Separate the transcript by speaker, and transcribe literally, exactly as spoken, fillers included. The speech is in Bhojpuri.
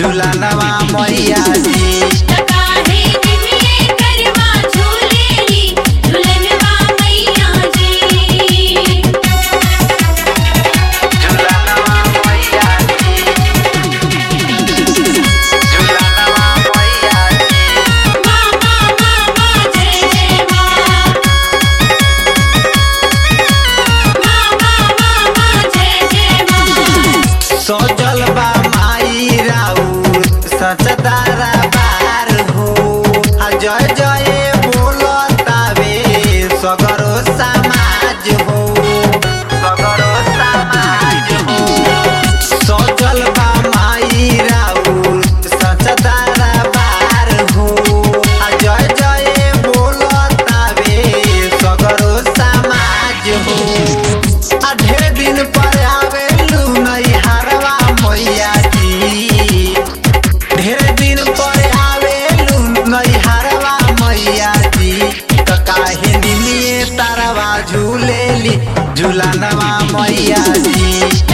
Speaker 1: झूलनवा मैया जी। सोचल बा माई राउर सचदारा बार हो आ जय जय बोलतावे सगरो समाज हो सगरो समाज हो। सोचल बा माई राउर सचदारा बार हो आ जय जय बोलतावे सगरो समाज हो। आ ढेर दिन पर आवे नैहरवा मैया जी, ढेर दिन पर आवेलू नैहरवा मैया जी। त काहे निमिये तारवा झूलेली झूलनवा मैया जी।